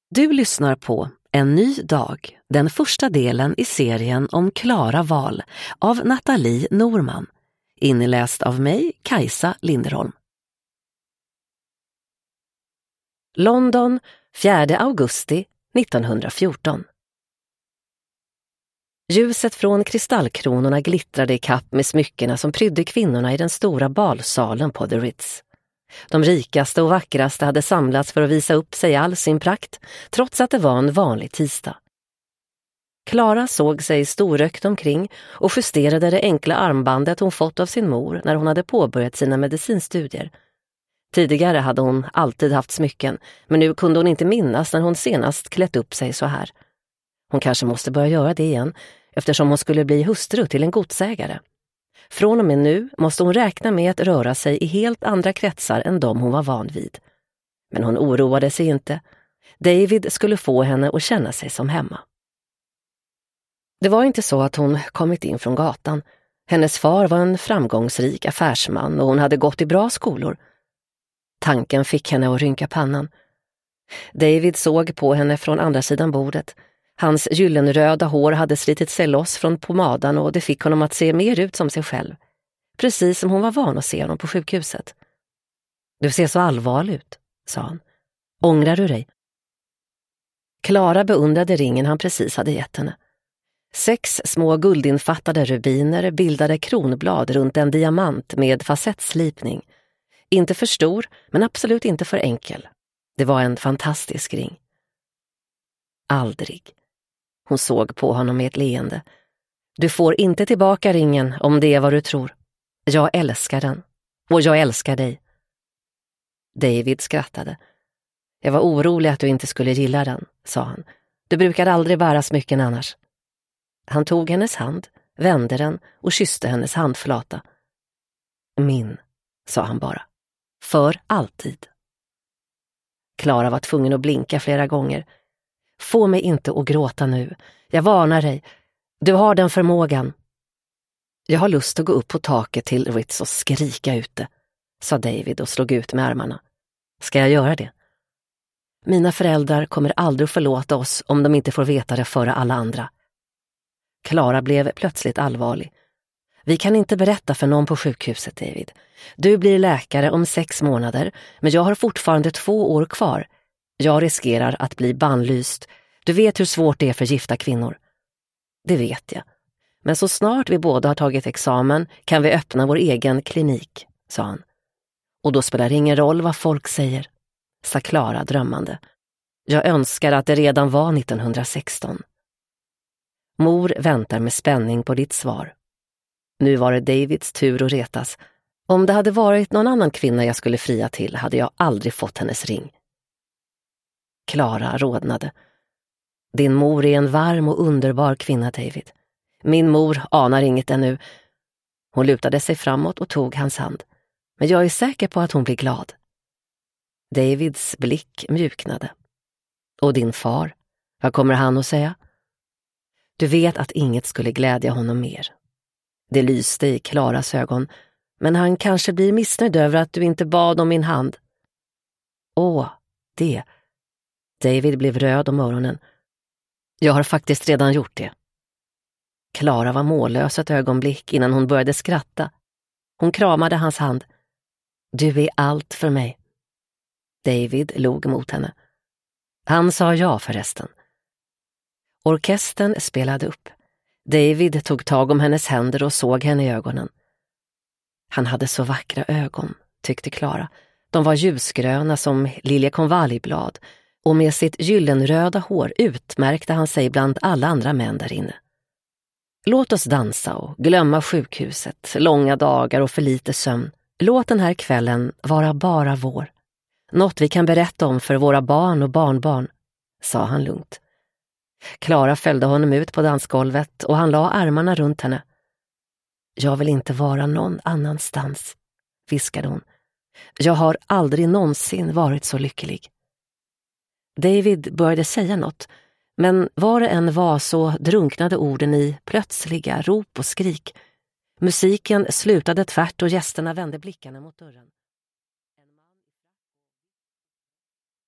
Du lyssnar på En ny dag, den första delen i serien om Klara Wahl av Nathalie Norman, inläst av mig, Kajsa Linderholm. London, 4 augusti 1914. Ljuset från kristallkronorna glittrade i kapp med smyckena som prydde kvinnorna i den stora balsalen på The Ritz. De rikaste och vackraste hade samlats för att visa upp sig i all sin prakt, trots att det var en vanlig tisdag. Klara såg sig storökt omkring och justerade det enkla armbandet hon fått av sin mor när hon hade påbörjat sina medicinstudier. Tidigare hade hon alltid haft smycken, men nu kunde hon inte minnas när hon senast klätt upp sig så här. Hon kanske måste börja göra det igen, eftersom hon skulle bli hustru till en godsägare. Från och med nu måste hon räkna med att röra sig i helt andra kretsar än de hon var van vid. Men hon oroade sig inte. David skulle få henne att känna sig som hemma. Det var inte så att hon kommit in från gatan. Hennes far var en framgångsrik affärsman och hon hade gått i bra skolor. Tanken fick henne att rynka pannan. David såg på henne från andra sidan bordet. Hans gyllenröda hår hade slitit sig loss från pomadan och det fick honom att se mer ut som sig själv. Precis som hon var van att se honom på sjukhuset. Du ser så allvarlig ut, sa han. Ångrar du dig? Klara beundrade ringen han precis hade gett henne. 6 små guldinfattade rubiner bildade kronblad runt en diamant med facettslipning. Inte för stor, men absolut inte för enkel. Det var en fantastisk ring. Aldrig. Hon såg på honom med ett leende. Du får inte tillbaka ringen om det är vad du tror. Jag älskar den. Och jag älskar dig. David skrattade. Jag var orolig att du inte skulle gilla den, sa han. Du brukar aldrig bära smycken annars. Han tog hennes hand, vände den och kysste hennes handflata. Min, sa han bara. För alltid. Klara var tvungen att blinka flera gånger. Få mig inte att gråta nu. Jag varnar dig. Du har den förmågan. Jag har lust att gå upp på taket till Ritz och skrika ute, sa David och slog ut med armarna. Ska jag göra det? Mina föräldrar kommer aldrig att förlåta oss om de inte får veta det före alla andra. Klara blev plötsligt allvarlig. Vi kan inte berätta för någon på sjukhuset, David. Du blir läkare om 6 månader, men jag har fortfarande 2 år kvar. Jag riskerar att bli bannlyst. Du vet hur svårt det är för gifta kvinnor. Det vet jag. Men så snart vi båda har tagit examen kan vi öppna vår egen klinik, sa han. Och då spelar det ingen roll vad folk säger, sa Klara drömmande. Jag önskar att det redan var 1916. Mor väntar med spänning på ditt svar. Nu var det Davids tur att retas. Om det hade varit någon annan kvinna jag skulle fria till hade jag aldrig fått hennes ring. Klara rodnade. Din mor är en varm och underbar kvinna, David. Min mor anar inget ännu. Hon lutade sig framåt och tog hans hand. Men jag är säker på att hon blir glad. Davids blick mjuknade. Och din far, vad kommer han att säga? Du vet att inget skulle glädja honom mer. Det lyste i Klaras ögon, men han kanske blir missnöjd över att du inte bad om min hand. Åh, det. David blev röd om öronen. Jag har faktiskt redan gjort det. Klara var mållös ett ögonblick innan hon började skratta. Hon kramade hans hand. Du är allt för mig. David log mot henne. Han sa ja förresten. Orkestern spelade upp. David tog tag om hennes händer och såg henne i ögonen. Han hade så vackra ögon, tyckte Klara. De var ljusgröna som liljekonvaljblad och med sitt gyllenröda hår utmärkte han sig bland alla andra män där inne. Låt oss dansa och glömma sjukhuset, långa dagar och för lite sömn. Låt den här kvällen vara bara vår. Något vi kan berätta om för våra barn och barnbarn, sa han lugnt. Klara följde honom ut på dansgolvet och han la armarna runt henne. Jag vill inte vara någon annanstans, viskade hon. Jag har aldrig någonsin varit så lycklig. David började säga något, men var det än var så drunknade orden i plötsliga rop och skrik. Musiken slutade tvärt och gästerna vände blickarna mot dörren.